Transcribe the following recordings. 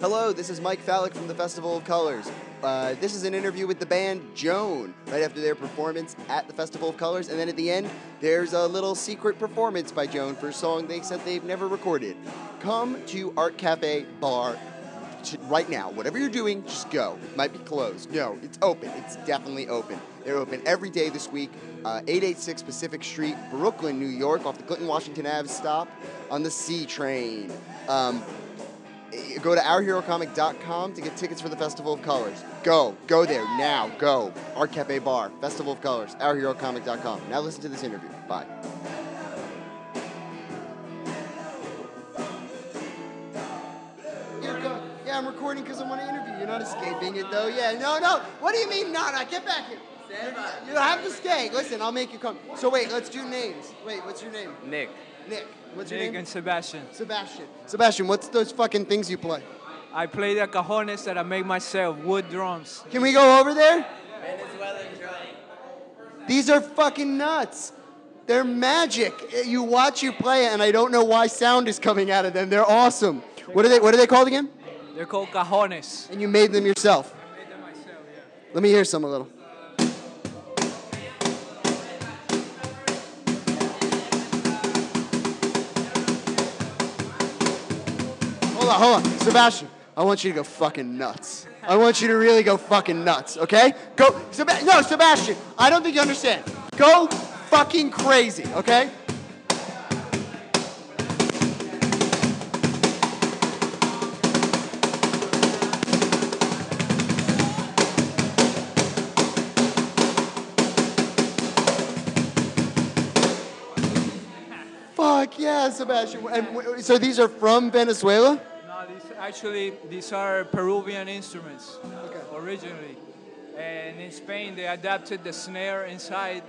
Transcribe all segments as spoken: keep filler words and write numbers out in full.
Hello, this is Mike Fallick from the Festival of Colors. Uh, this is an interview with the band Joan, right after their performance at the Festival of Colors. And then at the end, there's a little secret performance by Joan for a song they said they've never recorded. Come to Art Cafe Bar to, right now. Whatever you're doing, just go. It might be closed. No, it's open. It's definitely open. They're open every day this week. Uh, eight eighty-six Pacific Street, Brooklyn, New York, off the Clinton Washington Avenue stop on the C train. Um, Go to our hero comic dot com to get tickets for the Festival of Colors. Go. Go there now. Go. Art Cafe Bar. Festival of Colors. our hero comic dot com. Now listen to this interview. Bye. You're go- yeah, I'm recording because I want to interview. You're not escaping it, though. Yeah, no, no. What do you mean, no, no? Get back here. You don't have to stay. Listen, I'll make you come. So wait, let's do names. Wait, what's your name? Nick. Nick. What's your Nick name? and Sebastian. Sebastian. Sebastian, what's those fucking things you play? I play the cajones that I make myself, wood drums. Can we go over there? Venezuelan drum. These are fucking nuts. They're magic. You watch you play it, and I don't know why sound is coming out of them. They're awesome. What are they? What are they called again? They're called cajones. And you made them yourself. I made them myself, yeah. Let me hear some a little. Hold on, hold on. Sebastian, I want you to go fucking nuts. I want you to really go fucking nuts, okay? Go, Seb- no, Sebastian, I don't think you understand. Go fucking crazy, okay? Fuck yeah, Sebastian. And w- so these are from Venezuela? No, these actually these are Peruvian instruments Okay. originally, and in Spain they adapted the snare inside.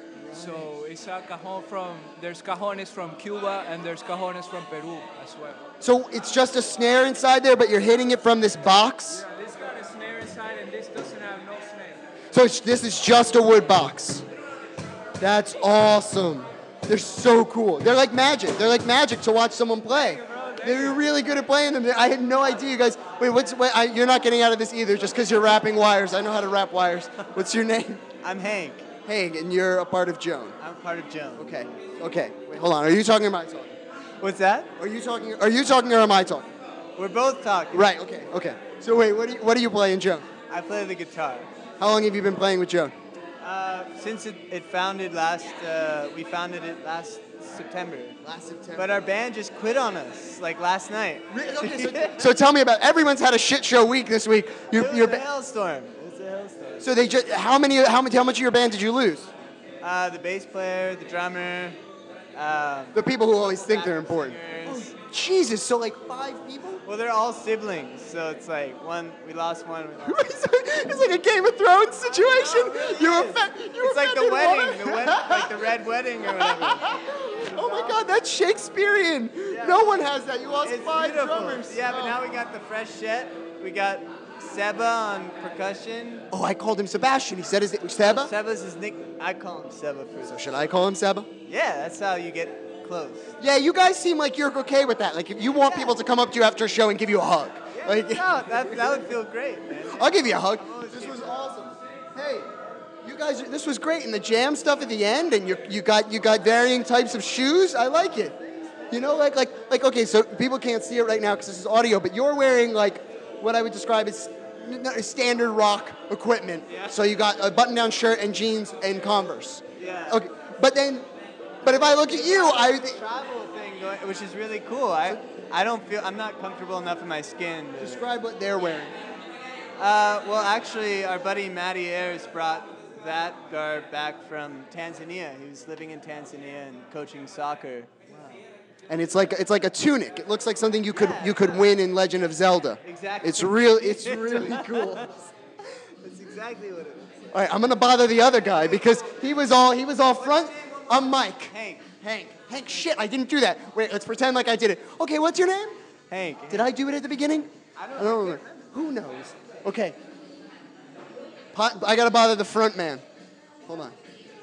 So it's a cajon from there's cajones from Cuba and there's cajones from Peru as well. So it's just a snare inside there, but you're hitting it from this box? Yeah, this got a snare inside and this doesn't have no snare. So it's, this is just a wood box. That's awesome. They're so cool. They're like magic. They're like magic to watch someone play. They're really good at playing them. I had no idea, you guys. Wait, what's? Wait, I, you're not getting out of this either, just because you're wrapping wires. I know how to wrap wires. What's your name? I'm Hank. Hank, and you're a part of Joan. I'm part of Joan. Okay. Okay. Wait, hold on. Are you talking or am I talking? What's that? Are you talking? Are you talking or am I talking? We're both talking. Right. Okay. Okay. So wait, what do you, what do you play in Joan? I play the guitar. How long have you been playing with Joan? Uh, since it, it founded last, uh, we founded it last September. Last September. But our band just quit on us, like last night. Okay, so, so tell me about. Everyone's had a shit show week this week. Your, It was your a ba- hailstorm. It was a hailstorm. so they just how many how many how much of your band did you lose? Uh, the bass player, the drummer, um, The people who always think they're important. singers. Jesus, so like five people? Well, they're all siblings, so it's like one. We lost one. We lost It's like a Game of Thrones situation. really you is. offend, you It's like the offended wedding, one. the wed- like the red wedding or whatever. Oh my God, that's Shakespearean. No one has that. You lost It's five beautiful. drummers. Yeah, but Oh. now we got the fresh set. We got Seba on percussion. Oh, I called him Sebastian. He said his name Seba. Seba's his nick. I call him Seba So for. should I call him Seba? Yeah, that's how you get close. Yeah, you guys seem like you're okay with that. Like if you want people to come up to you after a show and give you a hug. Like, No, that that would feel great, man. I'll give you a hug. This was awesome. Hey, you guys, this was great. And the jam stuff at the end, and you you got you got varying types of shoes. I like it. You know, like like like okay, so people can't see it right now because this is audio, but you're wearing like what I would describe as n- n- standard rock equipment. Yeah. So you got a button-down shirt and jeans and Converse. Yeah. Okay, but then, but if I look at you, I. Th- Travel thing, going, which is really cool. I I don't feel I'm not comfortable enough in my skin. To, Describe what they're wearing. uh, well, actually, our buddy Matty Ayers brought that garb back from Tanzania. He was living in Tanzania and coaching soccer. And it's like it's like a tunic. It looks like something you could Yeah. you could win in Legend of Zelda. Exactly. It's real. It's really cool. That's exactly what it is. All right, I'm gonna bother the other guy because he was all he was all front. I'm Mike. Hank. Hank. Hank. Shit, I didn't do that. Wait, let's pretend like I did it. Okay, what's your name? Hank. Did I do it at the beginning? I don't I don't remember. Who knows? Okay. Po- I gotta bother the front man. Hold on.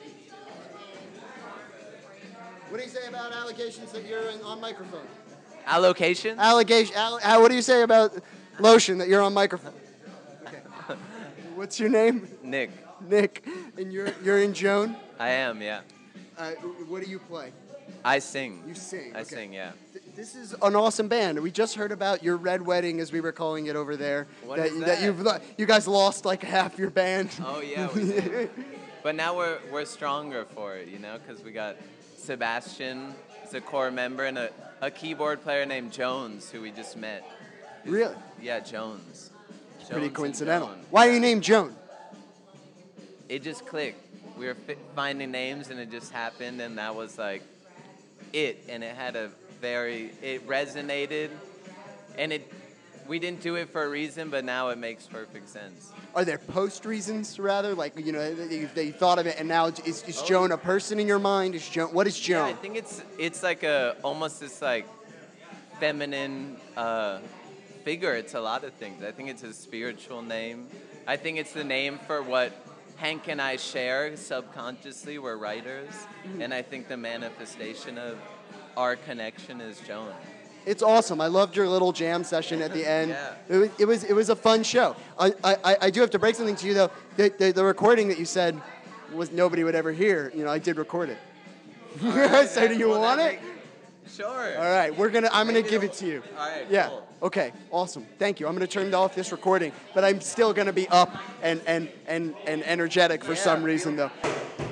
What do you say about allegations that you're in, on microphone? Allocation? Allegation. Al, Al- what do you say about Lotion, that you're on microphone. Okay. What's your name? Nick. Nick. And you're you're in Joan? I am, yeah. Uh, what do you play? I sing. You sing. I okay. sing, yeah. Th- This is an awesome band. We just heard about your red wedding, as we were calling it over there. What that, is that that? you've lo- you guys lost like half your band. Oh yeah, we did. But now we're we're stronger for it, you know, because we got Sebastian, is a core member, and a, a keyboard player named Jones, who we just met. Really? Yeah, Jones. Pretty Jones and coincidental. Joan. Why are you named Joan? It just clicked. We were fi- finding names, and it just happened, and that was like it. And it had a very, it resonated, and it. We didn't do it for a reason, but now it makes perfect sense. Are there post reasons, rather? Like, you know, they, they thought of it, and now is, is Oh. Joan a person in your mind? Is Joan, what is Yeah, Joan? I think it's it's like a almost this like feminine uh, figure. It's a lot of things. I think it's a spiritual name. I think it's the name for what Hank and I share subconsciously. We're writers, and I think the manifestation of our connection is Joan. It's awesome. I loved your little jam session at the end. Yeah. It was it was, it was a fun show. I, I, I do have to break something to you though. The, the, the recording that you said was nobody would ever hear. You know, I did record it. So do you Well, want that it? make- Sure. All right, we're gonna. I'm gonna Maybe give it'll- it to you. All right, Yeah. cool. Okay. Awesome. Thank you. I'm gonna turn off this recording, but I'm still gonna be up and and and and energetic for Yeah, some reason though.